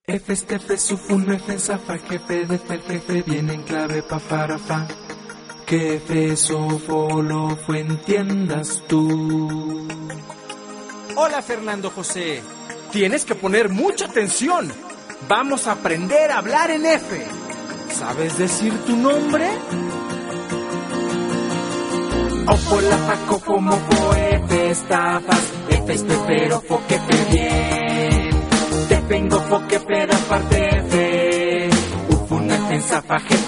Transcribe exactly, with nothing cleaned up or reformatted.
F, F, Sufun, F, Zafa, Jefe, de F, Jefe, viene en clave pa, para, fa. Que F, Sofo, lo fue, entiendas tú. Hola, Fernando José. Tienes que poner mucha atención. Vamos a aprender a hablar en F. ¿Sabes decir tu nombre? Ofo, la, fa, cofo, mofo, F, estafas, F, espero, fo, que te bien. Te vengo, fo, que peda, parte F. Ufuna, F, Zafa, Jefe,